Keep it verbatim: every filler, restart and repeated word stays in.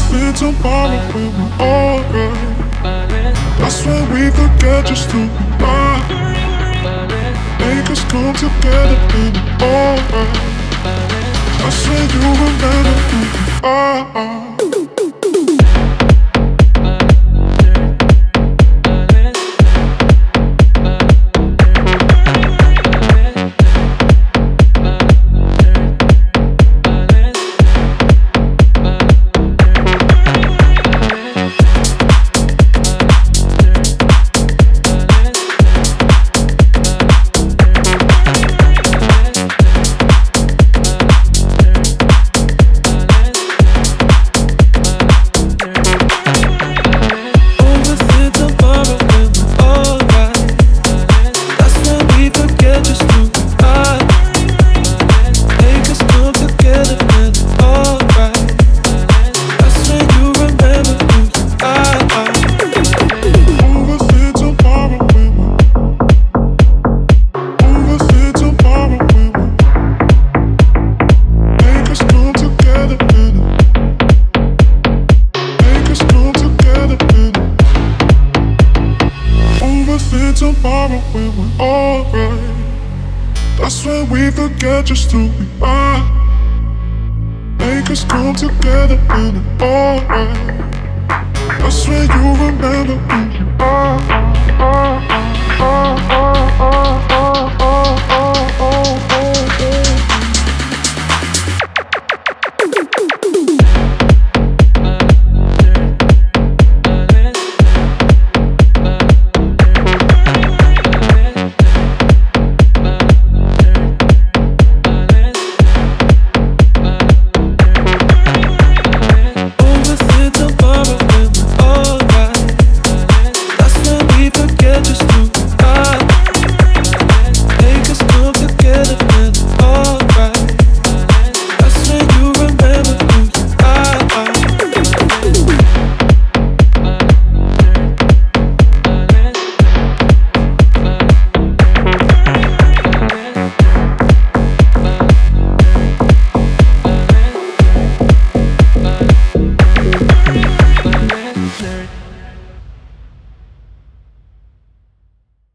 Overthink tomorrow when we're alright. That's when we forget just who we are. Make us come together when we're alright. That's when you remember who we are. Tomorrow when we're alright. That's when we forget just who we are. Make us come together when it's alright. That's when you remember who you are.